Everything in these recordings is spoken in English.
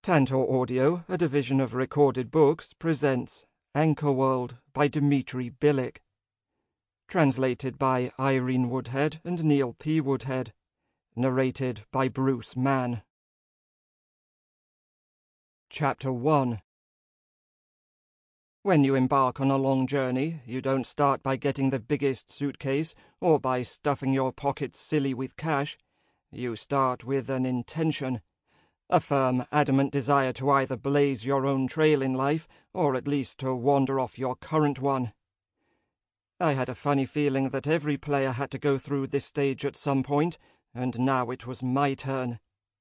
Tantor Audio, a division of Recorded Books, presents Anchorworld by Dmitry Bilek. Translated by Irene Woodhead and Neil P. Woodhead. Narrated by Bruce Mann. Chapter 1. When you embark on a long journey, you don't start by getting the biggest suitcase or by stuffing your pockets silly with cash. You start with an intention. A firm, adamant desire to either blaze your own trail in life, or at least to wander off your current one. I had a funny feeling that every player had to go through this stage at some point, and now it was my turn.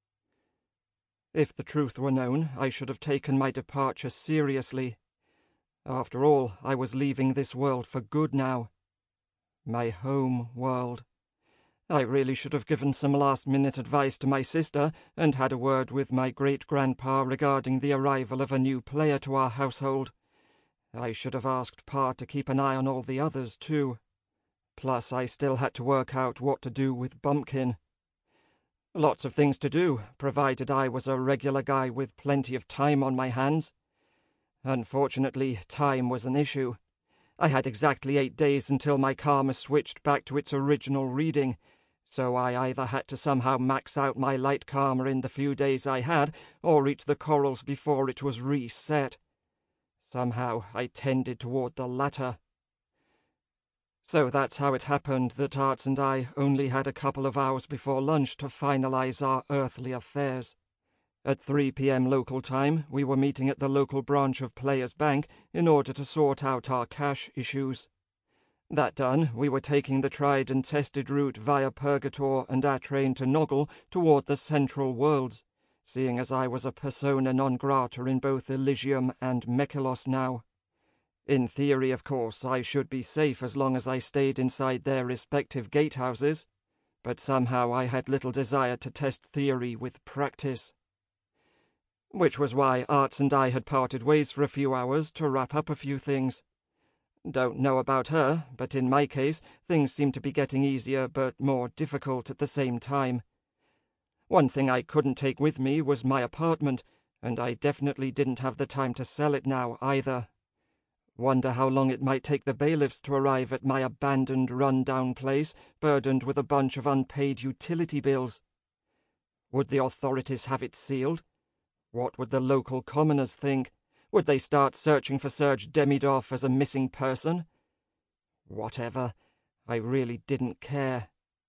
If the truth were known, I should have taken my departure seriously. After all, I was leaving this world for good now. My home world. I really should have given some last-minute advice to my sister and had a word with my great-grandpa regarding the arrival of a new player to our household. I should have asked Pa to keep an eye on all the others, too. Plus, I still had to work out what to do with Bumpkin. Lots of things to do, provided I was a regular guy with plenty of time on my hands. Unfortunately, time was an issue. I had exactly 8 days until my karma switched back to its original reading, so I either had to somehow max out my light karma in the few days I had, or reach the corals before it was reset. Somehow I tended toward the latter. So that's how it happened that Arts and I only had a couple of hours before lunch to finalize our earthly affairs. At 3 p.m. local time, we were meeting at the local branch of Players Bank in order to sort out our cash issues. That done, we were taking the tried and tested route via Purgator and Atrain to Noggle toward the Central Worlds, seeing as I was a persona non grata in both Elysium and Mekelos now. In theory, of course, I should be safe as long as I stayed inside their respective gatehouses, but somehow I had little desire to test theory with practice. Which was why Arts and I had parted ways for a few hours to wrap up a few things. Don't know about her, but in my case, things seemed to be getting easier but more difficult at the same time. One thing I couldn't take with me was my apartment, and I definitely didn't have the time to sell it now either. Wonder how long it might take the bailiffs to arrive at my abandoned, run-down place, burdened with a bunch of unpaid utility bills. Would the authorities have it sealed? What would the local commoners think? Would they start searching for Serge Demidov as a missing person? Whatever. I really didn't care.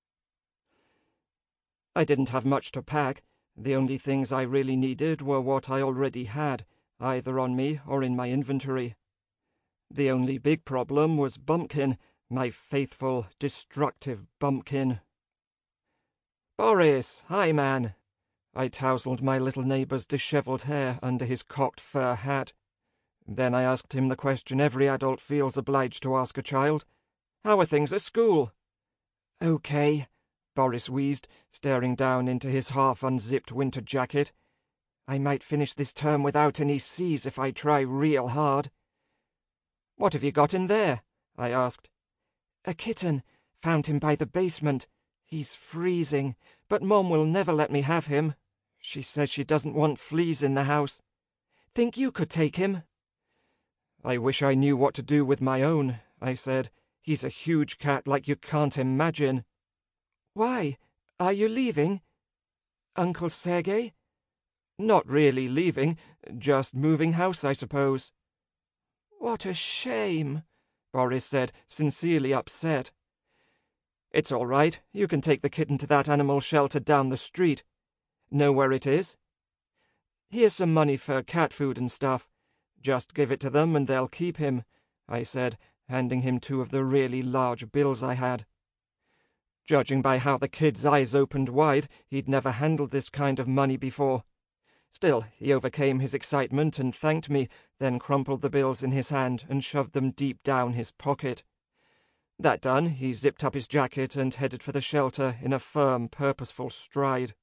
I didn't have much to pack. The only things I really needed were what I already had, either on me or in my inventory. The only big problem was Bumpkin, my faithful, destructive Bumpkin. "Boris, hi, man." I tousled my little neighbor's disheveled hair under his cocked fur hat. Then I asked him the question every adult feels obliged to ask a child. "How are things at school?" "Okay," Boris wheezed, staring down into his half-unzipped winter jacket. "I might finish this term without any C's if I try real hard." "What have you got in there?" I asked. "A kitten. Found him by the basement. He's freezing, but Mom will never let me have him. She says she doesn't want fleas in the house. Think you could take him?" "I wish I knew what to do with my own," I said. "He's a huge cat like you can't imagine." "Why? Are you leaving? Uncle Sergei?" "Not really leaving, just moving house, I suppose." "What a shame," Boris said, sincerely upset. "It's all right. You can take the kitten to that animal shelter down the street. Know where it is? Here's some money for cat food and stuff. Just give it to them and they'll keep him," I said, handing him 2 of the really large bills I had. Judging by how the kid's eyes opened wide, he'd never handled this kind of money before. Still, he overcame his excitement and thanked me, then crumpled the bills in his hand and shoved them deep down his pocket. That done, he zipped up his jacket and headed for the shelter in a firm, purposeful stride.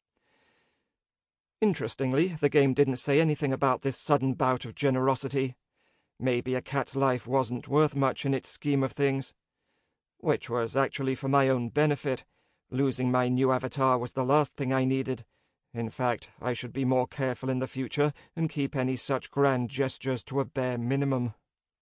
Interestingly, the game didn't say anything about this sudden bout of generosity. Maybe a cat's life wasn't worth much in its scheme of things. Which was actually for my own benefit. Losing my new avatar was the last thing I needed. In fact, I should be more careful in the future and keep any such grand gestures to a bare minimum.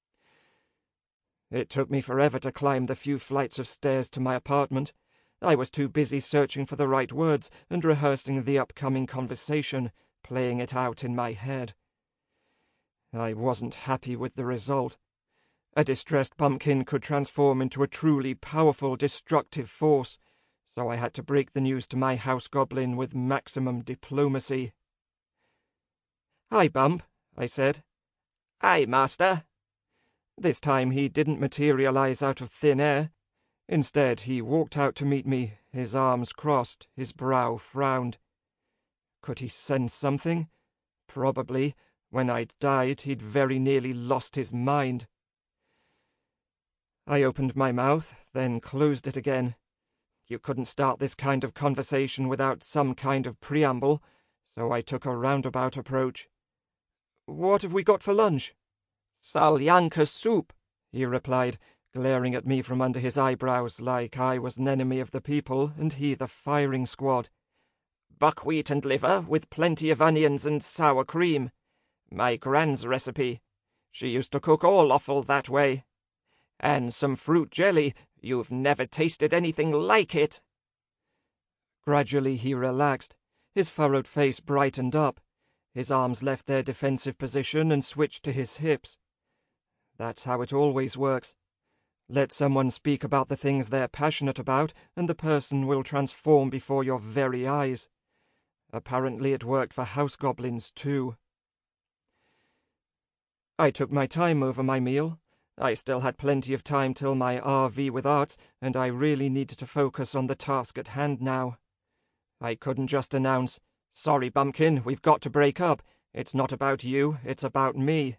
It took me forever to climb the few flights of stairs to my apartment. I was too busy searching for the right words and rehearsing the upcoming conversation, playing it out in my head. I wasn't happy with the result. A distressed pumpkin could transform into a truly powerful, destructive force, so I had to break the news to my house goblin with maximum diplomacy. "Hi, Bump," I said. "Aye, master." This time he didn't materialize out of thin air. Instead, he walked out to meet me, his arms crossed, his brow frowned. Could he sense something? Probably. When I'd died, he'd very nearly lost his mind. I opened my mouth, then closed it again. You couldn't start this kind of conversation without some kind of preamble, so I took a roundabout approach. "What have we got for lunch?" "Solyanka soup," he replied, glaring at me from under his eyebrows like I was an enemy of the people and he the firing squad. "Buckwheat and liver with plenty of onions and sour cream. My gran's recipe. She used to cook all offal that way. And some fruit jelly. You've never tasted anything like it." Gradually he relaxed. His furrowed face brightened up. His arms left their defensive position and switched to his hips. That's how it always works. Let someone speak about the things they're passionate about, and the person will transform before your very eyes. Apparently it worked for house goblins too. I took my time over my meal. I still had plenty of time till my RV with Arts, and I really needed to focus on the task at hand now. I couldn't just announce, "Sorry, Bumpkin, we've got to break up. It's not about you, it's about me."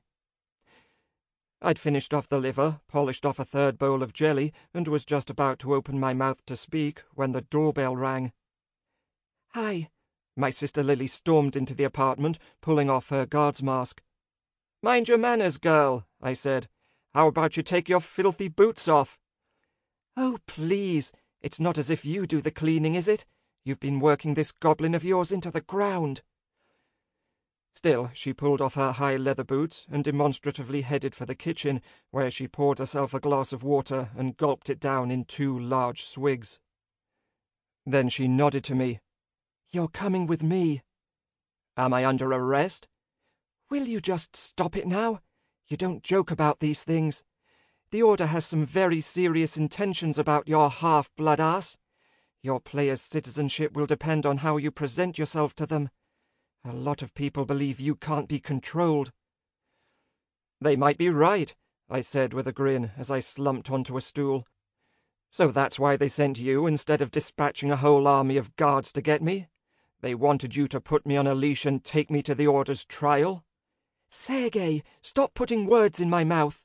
I'd finished off the liver, polished off a third bowl of jelly, and was just about to open my mouth to speak when the doorbell rang. "Hi." My sister Lily stormed into the apartment, pulling off her guard's mask. "Mind your manners, girl," I said. "How about you take your filthy boots off?" "Oh, please. It's not as if you do the cleaning, is it? You've been working this goblin of yours into the ground." Still, she pulled off her high leather boots and demonstratively headed for the kitchen, where she poured herself a glass of water and gulped it down in 2 large swigs. Then she nodded to me. "You're coming with me." "Am I under arrest?" "Will you just stop it now? You don't joke about these things. The Order has some very serious intentions about your half-blood ass. Your player's citizenship will depend on how you present yourself to them. A lot of people believe you can't be controlled." "They might be right," I said with a grin as I slumped onto a stool. "So that's why they sent you instead of dispatching a whole army of guards to get me? They wanted you to put me on a leash and take me to the Order's trial?" "Sergei, stop putting words in my mouth."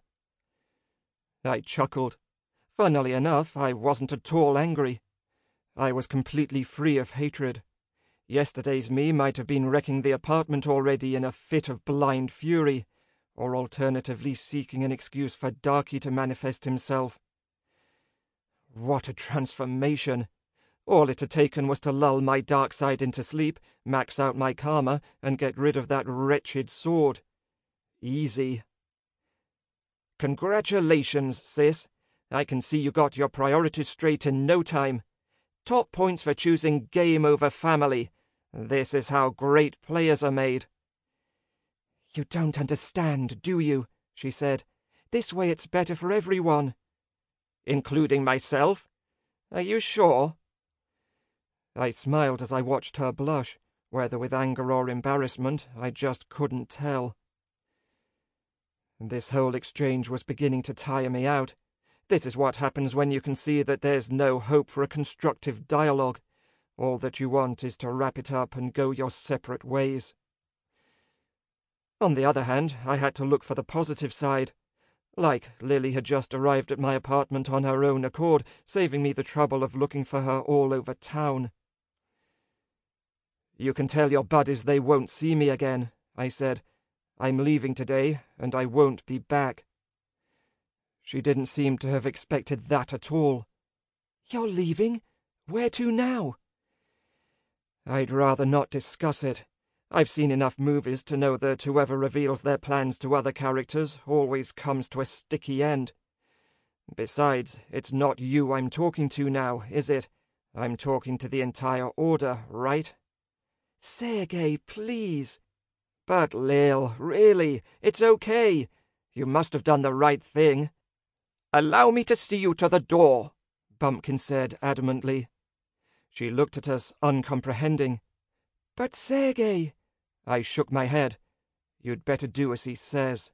I chuckled. Funnily enough, I wasn't at all angry. I was completely free of hatred. Yesterday's me might have been wrecking the apartment already in a fit of blind fury, or alternatively seeking an excuse for Darky to manifest himself. What a transformation! All it had taken was to lull my dark side into sleep, max out my karma, and get rid of that wretched sword. Easy. "Congratulations, sis. I can see you got your priorities straight in no time. Top points for choosing game over family. This is how great players are made." "You don't understand, do you?" she said. "This way it's better for everyone." "Including myself? Are you sure?" I smiled as I watched her blush, whether with anger or embarrassment, I just couldn't tell. This whole exchange was beginning to tire me out. This is what happens when you can see that there's no hope for a constructive dialogue. All that you want is to wrap it up and go your separate ways. On the other hand, I had to look for the positive side. Like, Lily had just arrived at my apartment on her own accord, saving me the trouble of looking for her all over town. "You can tell your buddies they won't see me again," I said. "I'm leaving today, and I won't be back." She didn't seem to have expected that at all. "You're leaving? Where to now?" I'd rather not discuss it. I've seen enough movies to know that whoever reveals their plans to other characters always comes to a sticky end. Besides, it's not you I'm talking to now, is it? I'm talking to the entire Order, right? Sergei, please. But Lil, really, it's okay. You must have done the right thing. Allow me to see you to the door, Bumpkin said adamantly. She looked at us, uncomprehending. But Sergei... I shook my head. You'd better do as he says.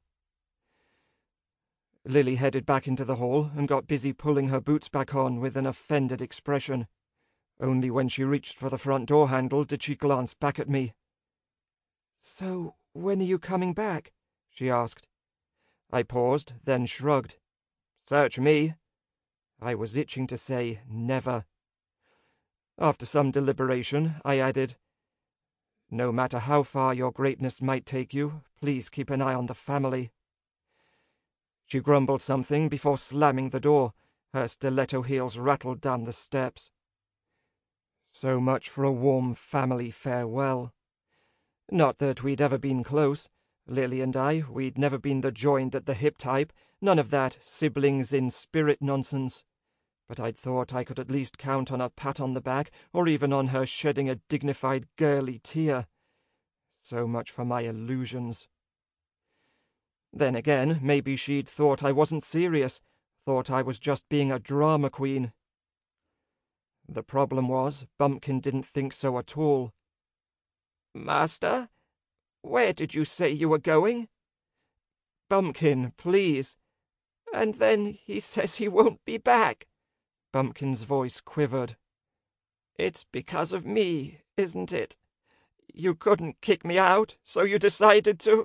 Lily headed back into the hall and got busy pulling her boots back on with an offended expression. Only when she reached for the front door handle did she glance back at me. So, when are you coming back? She asked. I paused, then shrugged. Search me. I was itching to say never. After some deliberation, I added, No matter how far your greatness might take you, please keep an eye on the family. She grumbled something before slamming the door. Her stiletto heels rattled down the steps. So much for a warm family farewell. Not that we'd ever been close. Lily and I, we'd never been the joined at the hip type, none of that siblings in spirit nonsense. But I'd thought I could at least count on a pat on the back, or even on her shedding a dignified girly tear. So much for my illusions. Then again, maybe she'd thought I wasn't serious, thought I was just being a drama queen. The problem was, Bumpkin didn't think so at all. Master, where did you say you were going? Bumpkin, please. And then he says he won't be back. Bumpkin's voice quivered. It's because of me, isn't it? You couldn't kick me out, so you decided to...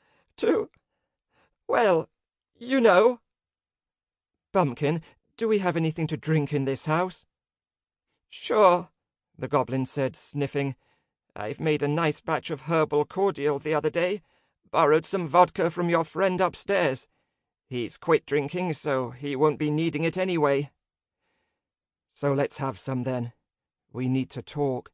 Well, you know. Bumpkin, do we have anything to drink in this house? Sure, the goblin said, sniffing. I've made a nice batch of herbal cordial the other day. Borrowed some vodka from your friend upstairs. He's quit drinking, so he won't be needing it anyway. So let's have some then. We need to talk.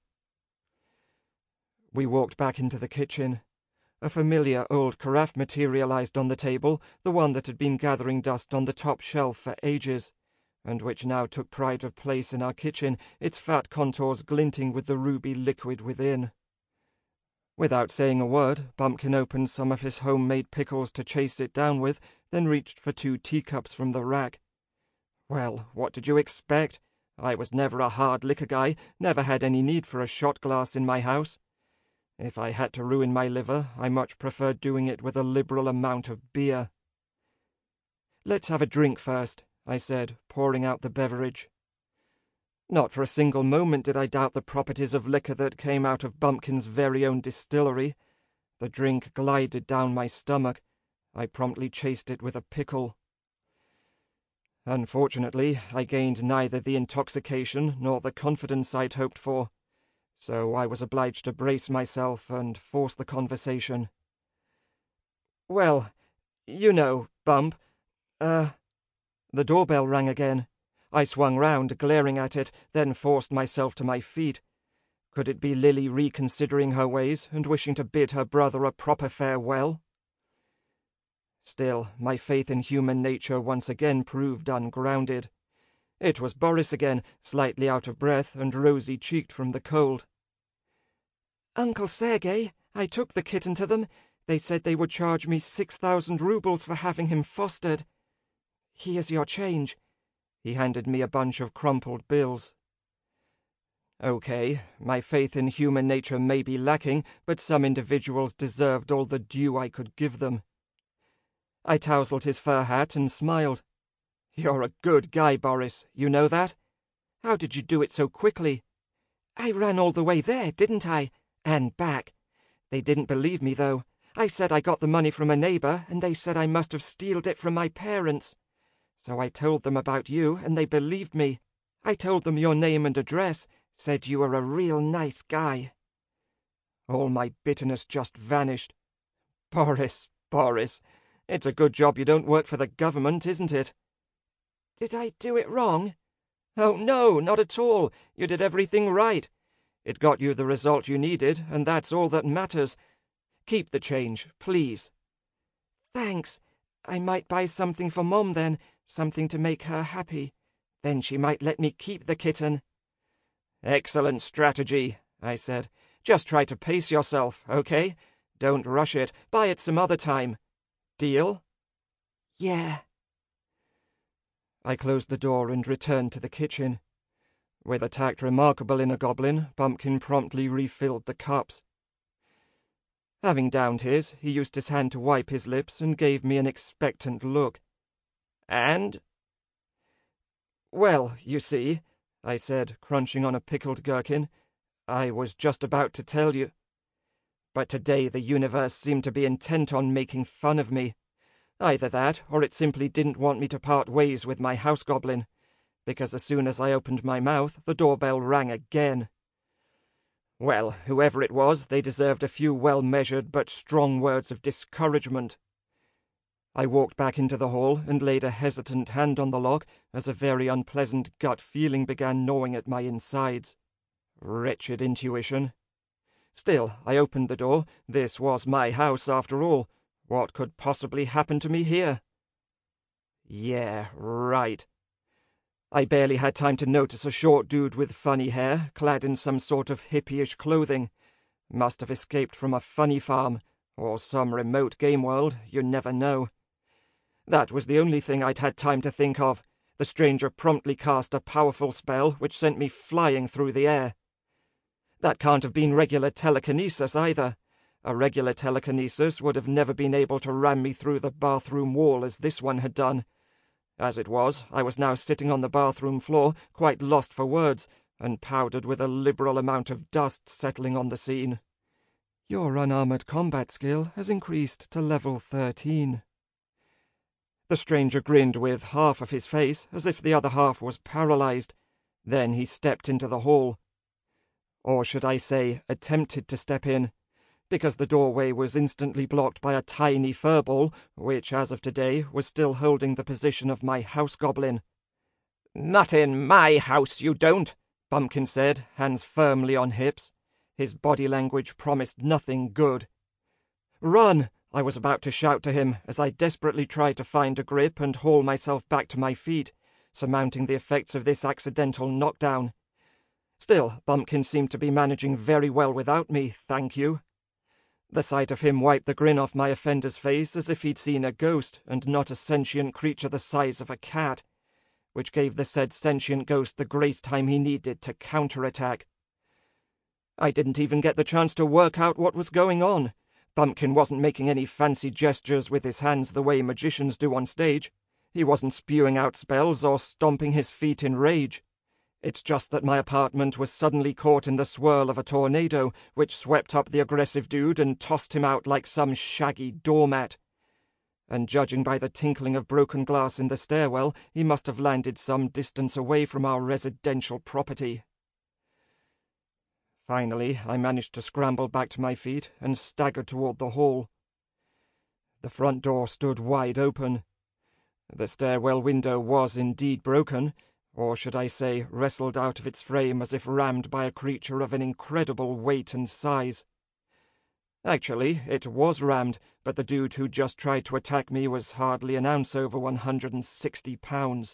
We walked back into the kitchen. A familiar old carafe materialized on the table, the one that had been gathering dust on the top shelf for ages, and which now took pride of place in our kitchen, its fat contours glinting with the ruby liquid within. Without saying a word, Bumpkin opened some of his homemade pickles to chase it down with, then reached for 2 teacups from the rack. Well, what did you expect? I was never a hard liquor guy, never had any need for a shot glass in my house. If I had to ruin my liver, I much preferred doing it with a liberal amount of beer. Let's have a drink first, I said, pouring out the beverage. Not for a single moment did I doubt the properties of liquor that came out of Bumpkin's very own distillery. The drink glided down my stomach. I promptly chased it with a pickle. Unfortunately, I gained neither the intoxication nor the confidence I'd hoped for, so I was obliged to brace myself and force the conversation. Well, you know, Bump, The doorbell rang again. I swung round, glaring at it, then forced myself to my feet. Could it be Lily reconsidering her ways and wishing to bid her brother a proper farewell? Still, my faith in human nature once again proved ungrounded. It was Boris again, slightly out of breath and rosy-cheeked from the cold. Uncle Sergei, I took the kitten to them. They said they would charge me 6,000 rubles for having him fostered. Here's your change. He handed me a bunch of crumpled bills. Okay, my faith in human nature may be lacking, but some individuals deserved all the due I could give them. I tousled his fur hat and smiled. You're a good guy, Boris, you know that? How did you do it so quickly? I ran all the way there, didn't I? And back. They didn't believe me, though. I said I got the money from a neighbour, and they said I must have stealed it from my parents. So I told them about you, and they believed me. I told them your name and address, said you were a real nice guy. All my bitterness just vanished. Boris, it's a good job you don't work for the government, isn't it? Did I do it wrong? Oh, no, not at all. You did everything right. It got you the result you needed, and that's all that matters. Keep the change, please." "Thanks. I might buy something for Mom then, something to make her happy. Then she might let me keep the kitten." "Excellent strategy," I said. "Just try to pace yourself, okay? Don't rush it. Buy it some other time. Deal?" "Yeah." I closed the door and returned to the kitchen. With a tact remarkable in a goblin, Bumpkin promptly refilled the cups. Having downed his, he used his hand to wipe his lips and gave me an expectant look. "And?" "Well, you see," I said, crunching on a pickled gherkin, "I was just about to tell you. But today the universe seemed to be intent on making fun of me. Either that, or it simply didn't want me to part ways with my house goblin, because as soon as I opened my mouth, the doorbell rang again. Well, whoever it was, they deserved a few well-measured but strong words of discouragement. I walked back into the hall and laid a hesitant hand on the lock as a very unpleasant gut feeling began gnawing at my insides. Wretched intuition. Still, I opened the door. This was my house, after all. What could possibly happen to me here? Yeah, right. I barely had time to notice a short dude with funny hair, clad in some sort of hippie-ish clothing. Must have escaped from a funny farm, or some remote game world, you never know. That was the only thing I'd had time to think of. The stranger promptly cast a powerful spell which sent me flying through the air. That can't have been regular telekinesis either. A regular telekinesis would have never been able to ram me through the bathroom wall as this one had done. As it was, I was now sitting on the bathroom floor, quite lost for words, and powdered with a liberal amount of dust settling on the scene. "Your unarmored combat skill has increased to level 13. The stranger grinned with half of his face, as if the other half was paralyzed. Then he stepped into the hall. Or should I say, attempted to step in, because the doorway was instantly blocked by a tiny furball, which, as of today, was still holding the position of my house goblin. "Not in my house, you don't," Bumpkin said, hands firmly on hips. His body language promised nothing good. "Run!" I was about to shout to him as I desperately tried to find a grip and haul myself back to my feet, surmounting the effects of this accidental knockdown. Still, Bumpkin seemed to be managing very well without me, thank you. The sight of him wiped the grin off my offender's face as if he'd seen a ghost and not a sentient creature the size of a cat, which gave the said sentient ghost the grace time he needed to counterattack. I didn't even get the chance to work out what was going on. Bumpkin wasn't making any fancy gestures with his hands the way magicians do on stage. He wasn't spewing out spells or stomping his feet in rage. It's just that my apartment was suddenly caught in the swirl of a tornado, which swept up the aggressive dude and tossed him out like some shaggy doormat. And judging by the tinkling of broken glass in the stairwell, he must have landed some distance away from our residential property. Finally, I managed to scramble back to my feet and staggered toward the hall. The front door stood wide open. The stairwell window was indeed broken, or should I say, wrestled out of its frame as if rammed by a creature of an incredible weight and size. Actually, it was rammed, but the dude who just tried to attack me was hardly an ounce over 160 pounds.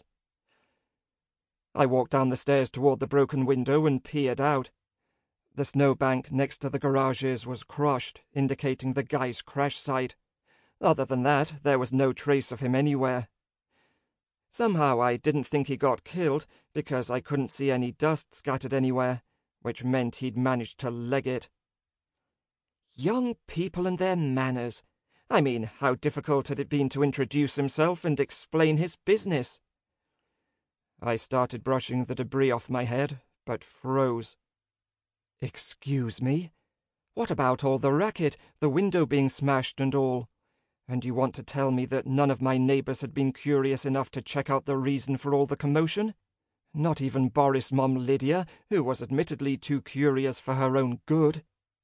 I walked down the stairs toward the broken window and peered out. The snowbank next to the garages was crushed, indicating the guy's crash site. Other than that, there was no trace of him anywhere. Somehow I didn't think he got killed, because I couldn't see any dust scattered anywhere, which meant he'd managed to leg it. Young people and their manners. I mean, how difficult had it been to introduce himself and explain his business? I started brushing the debris off my head, but froze. Excuse me? What about all the racket, the window being smashed and all? And you want to tell me that none of my neighbors had been curious enough to check out the reason for all the commotion? Not even Boris' mom Lydia, who was admittedly too curious for her own good.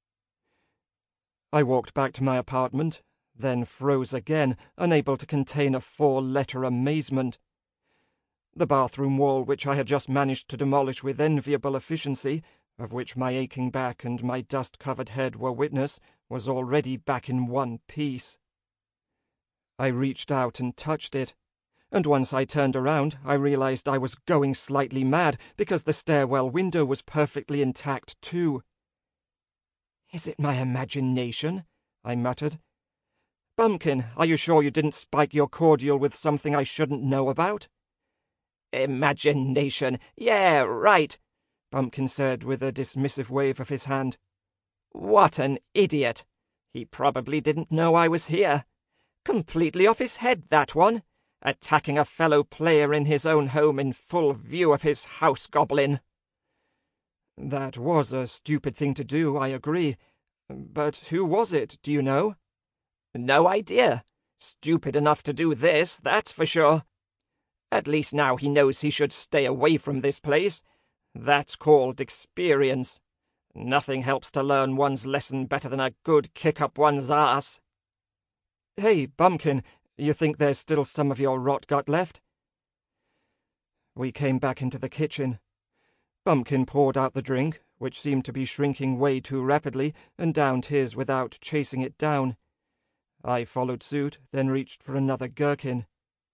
I walked back to my apartment, then froze again, unable to contain a 4-letter amazement. The bathroom wall, which I had just managed to demolish with enviable efficiency, of which my aching back and my dust-covered head were witness, was already back in one piece. I reached out and touched it, and once I turned around, I realized I was going slightly mad because the stairwell window was perfectly intact too. "Is it my imagination?" I muttered. "Bumpkin, are you sure you didn't spike your cordial with something I shouldn't know about?" "Imagination, yeah, right," Bumpkin said with a dismissive wave of his hand. "What an idiot! He probably didn't know I was here. Completely off his head, that one. Attacking a fellow player in his own home in full view of his house goblin." "That was a stupid thing to do, I agree. But who was it, do you know?" "No idea. Stupid enough to do this, that's for sure. At least now he knows he should stay away from this place. That's called experience. Nothing helps to learn one's lesson better than a good kick up one's ass." "Hey, Bumpkin, you think there's still some of your rot gut left?" We came back into the kitchen. Bumpkin poured out the drink, which seemed to be shrinking way too rapidly, and downed his without chasing it down. I followed suit, then reached for another gherkin.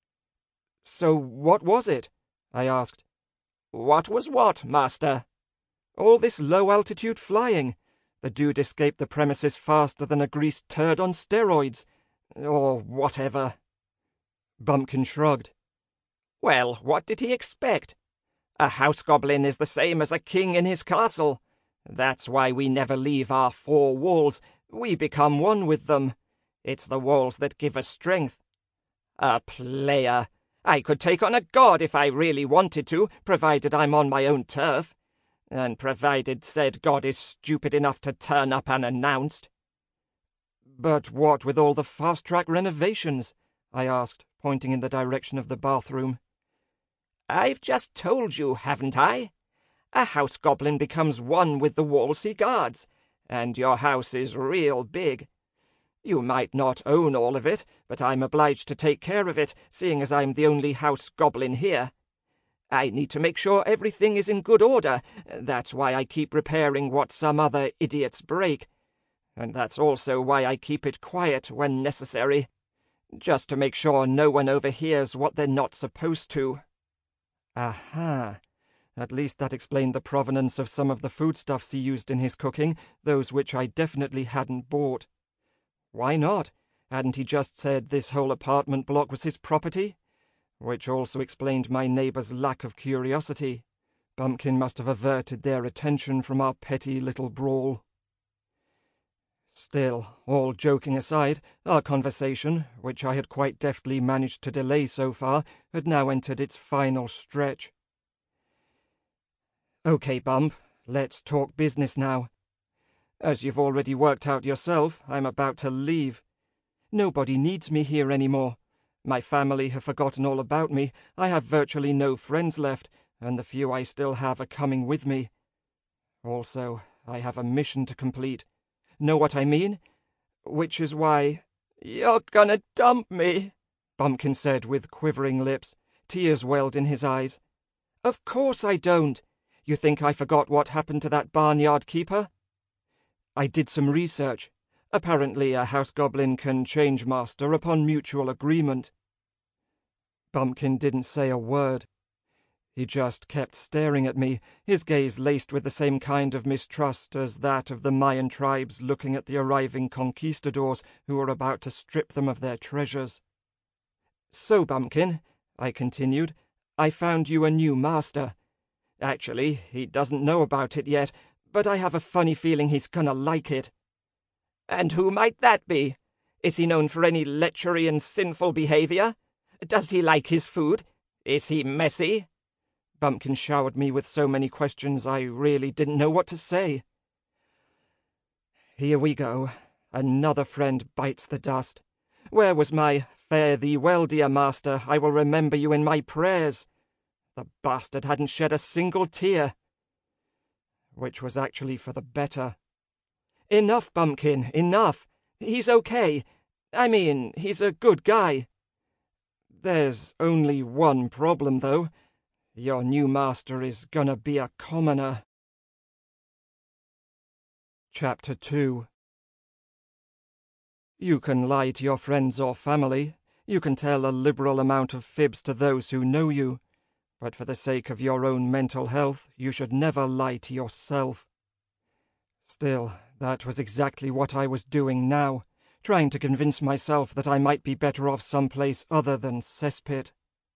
"So what was it?" I asked. "What was what, master?" "All this low-altitude flying. The dude escaped the premises faster than a greased turd on steroids. Or whatever." Bumpkin shrugged. "Well, what did he expect? A house goblin is the same as a king in his castle. That's why we never leave our four walls. We become one with them. It's the walls that give us strength. A player! I could take on a god if I really wanted to, provided I'm on my own turf. And provided said god is stupid enough to turn up unannounced." "But what with all the fast-track renovations?" I asked, pointing in the direction of the bathroom. "I've just told you, haven't I? A house goblin becomes one with the walls he guards, and your house is real big. You might not own all of it, but I'm obliged to take care of it, seeing as I'm the only house goblin here. I need to make sure everything is in good order. That's why I keep repairing what some other idiots break. And that's also why I keep it quiet when necessary, just to make sure no one overhears what they're not supposed to." Aha! At least that explained the provenance of some of the foodstuffs he used in his cooking, those which I definitely hadn't bought. Why not? Hadn't he just said this whole apartment block was his property? Which also explained my neighbor's lack of curiosity. Bumpkin must have averted their attention from our petty little brawl. Still, all joking aside, our conversation, which I had quite deftly managed to delay so far, had now entered its final stretch. "Okay, Bump, let's talk business now. As you've already worked out yourself, I'm about to leave. Nobody needs me here anymore. My family have forgotten all about me. I have virtually no friends left, and the few I still have are coming with me. Also, I have a mission to complete. Know what I mean? Which is why—" "You're gonna dump me," Bumpkin said with quivering lips. Tears welled in his eyes. "Of course I don't. You think I forgot what happened to that barnyard keeper?" "I did some research. Apparently a house goblin can change master upon mutual agreement." Bumpkin didn't say a word. He just kept staring at me, his gaze laced with the same kind of mistrust as that of the Mayan tribes looking at the arriving conquistadors who were about to strip them of their treasures. "So, Bumpkin," I continued, "I found you a new master. Actually, he doesn't know about it yet, but I have a funny feeling he's gonna like it." "And who might that be? Is he known for any lechery and sinful behavior? Does he like his food? Is he messy?" Bumpkin showered me with so many questions I really didn't know what to say. Here we go. Another friend bites the dust. Where was my "Fare thee well, dear master, I will remember you in my prayers"? The bastard hadn't shed a single tear. Which was actually for the better. "Enough, Bumpkin, enough. He's okay. I mean, he's a good guy. There's only one problem, though. Your new master is gonna be a commoner." Chapter 2. You can lie to your friends or family. You can tell a liberal amount of fibs to those who know you. But for the sake of your own mental health, you should never lie to yourself. Still, that was exactly what I was doing now, trying to convince myself that I might be better off someplace other than cesspit.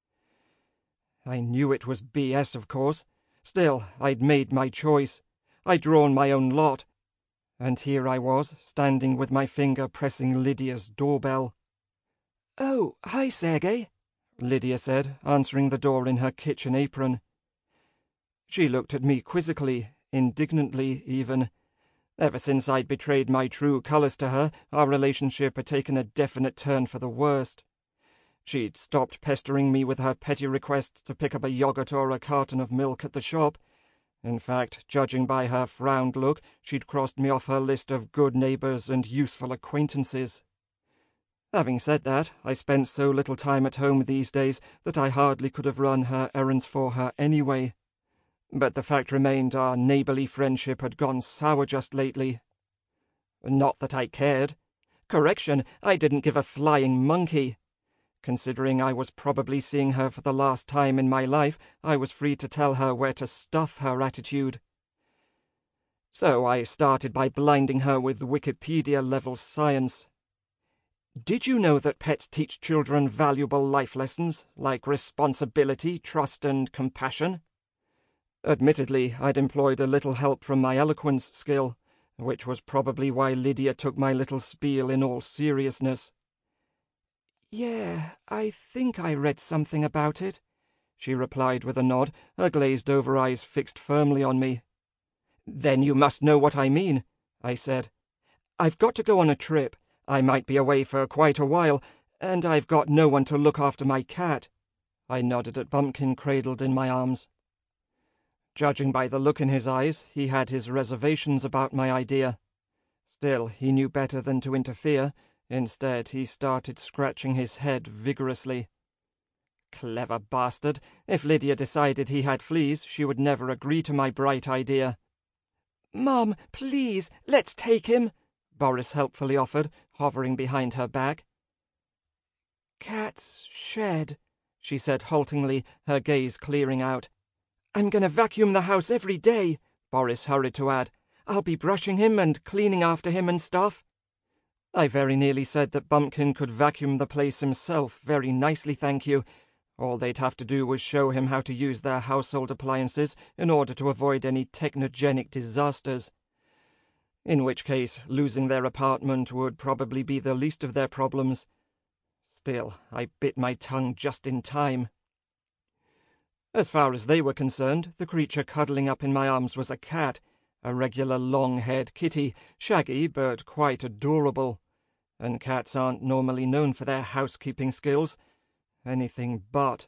I knew it was BS, of course. Still, I'd made my choice. I'd drawn my own lot. And here I was, standing with my finger pressing Lydia's doorbell. "Oh, hi, Sergei," Lydia said, answering the door in her kitchen apron. She looked at me quizzically, indignantly even. Ever since I'd betrayed my true colours to her, our relationship had taken a definite turn for the worst. She'd stopped pestering me with her petty requests to pick up a yogurt or a carton of milk at the shop. In fact, judging by her frowned look, she'd crossed me off her list of good neighbours and useful acquaintances. Having said that, I spent so little time at home these days that I hardly could have run her errands for her anyway. But the fact remained our neighbourly friendship had gone sour just lately. Not that I cared. Correction, I didn't give a flying monkey. Considering I was probably seeing her for the last time in my life, I was free to tell her where to stuff her attitude. So I started by blinding her with Wikipedia-level science. Did you know that pets teach children valuable life lessons, like responsibility, trust, and compassion? Admittedly, I'd employed a little help from my eloquence skill, which was probably why Lydia took my little spiel in all seriousness. "Yeah, I think I read something about it," she replied with a nod, her glazed-over eyes fixed firmly on me. "Then you must know what I mean," I said. "I've got to go on a trip. I might be away for quite a while, and I've got no one to look after my cat." I nodded at Bumpkin cradled in my arms. Judging by the look in his eyes, he had his reservations about my idea. Still, he knew better than to interfere. Instead, he started scratching his head vigorously. Clever bastard. If Lydia decided he had fleas, she would never agree to my bright idea. "Mum, please, let's take him," Boris helpfully offered, hovering behind her back. "Cat's shed," she said haltingly, her gaze clearing out. "I'm going to vacuum the house every day," Boris hurried to add. "I'll be brushing him and cleaning after him and stuff." I very nearly said that Bumpkin could vacuum the place himself very nicely, thank you. All they'd have to do was show him how to use their household appliances in order to avoid any technogenic disasters. In which case, losing their apartment would probably be the least of their problems. Still, I bit my tongue just in time. As far as they were concerned, the creature cuddling up in my arms was a cat, a regular long-haired kitty, shaggy but quite adorable. And cats aren't normally known for their housekeeping skills. Anything but.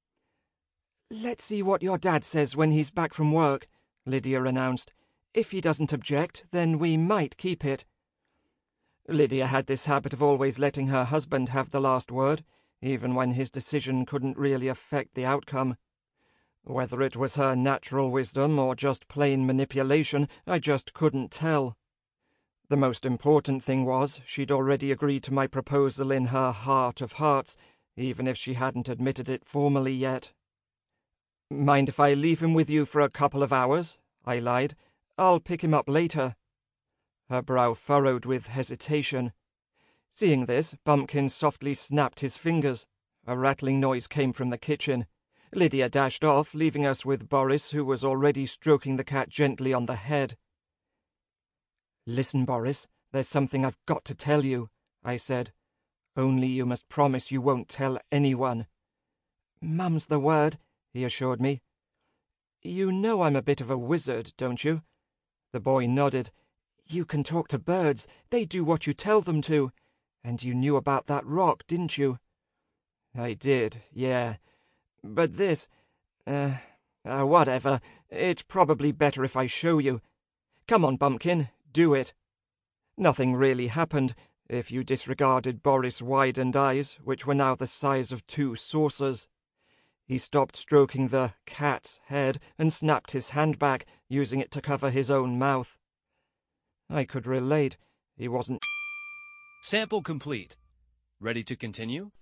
"Let's see what your dad says when he's back from work," Lydia announced. "If he doesn't object, then we might keep it." Lydia had this habit of always letting her husband have the last word, even when his decision couldn't really affect the outcome. Whether it was her natural wisdom or just plain manipulation, I just couldn't tell. The most important thing was she'd already agreed to my proposal in her heart of hearts, even if she hadn't admitted it formally yet. "Mind if I leave him with you for a couple of hours?" I lied. "I'll pick him up later." Her brow furrowed with hesitation. Seeing this, Bumpkin softly snapped his fingers. A rattling noise came from the kitchen. Lydia dashed off, leaving us with Boris, who was already stroking the cat gently on the head. "Listen, Boris, there's something I've got to tell you," I said. "Only you must promise you won't tell anyone." "Mum's the word," he assured me. "You know I'm a bit of a wizard, don't you?" The boy nodded. "You can talk to birds. They do what you tell them to. And you knew about that rock, didn't you?" "I did, yeah. But this... whatever. It's probably better if I show you. Come on, Bumpkin, do it." Nothing really happened, if you disregarded Boris' widened eyes, which were now the size of 2 saucers. He stopped stroking the cat's head and snapped his hand back, using it to cover his own mouth. I could relate. He wasn't. Sample complete. Ready to continue?